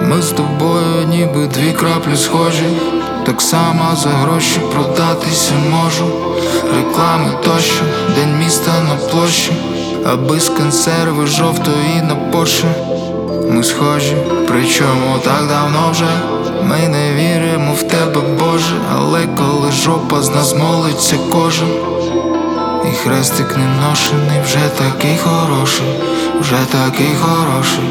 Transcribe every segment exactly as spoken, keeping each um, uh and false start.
Ми з тобою ніби дві краплі схожі, так само за гроші продатися можу. Реклами тощо, день міста на площі, аби з консерви жовтої на Порше. Ми схожі, причому так давно вже. Ми не віримо в тебе, Боже, але коли жопа з нас молиться кожен. І хрестик не ношений, вже такий хороший, вже такий хороший.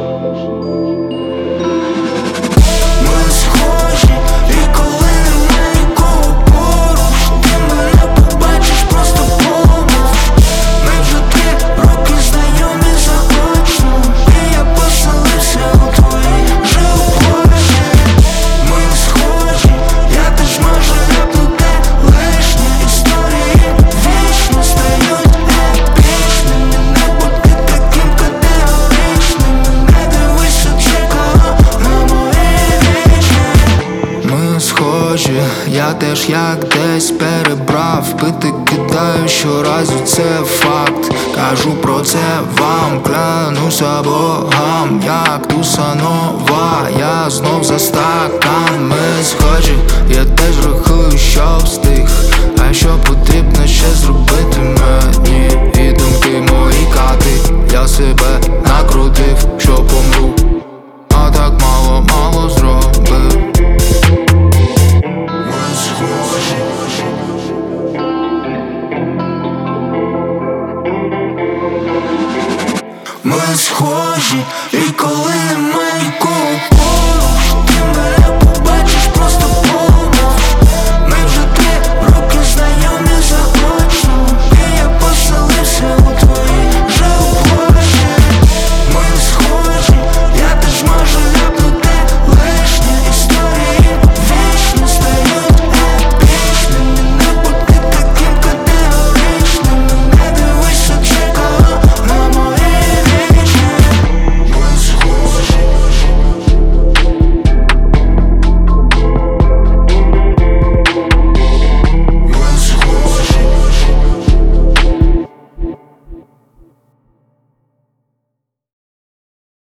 Я теж як десь перебрав, пити кидаю щоразу, це факт. Кажу про це вам, клянуся богам, як туса нова, я знов за стакан. Ми схожі, я теж рахую, що встиг, а що потрібно ще зробити мені. І думки мої кати, я себе накрутив, що помру, а так мало, мало зробив. Ми схожі, і коли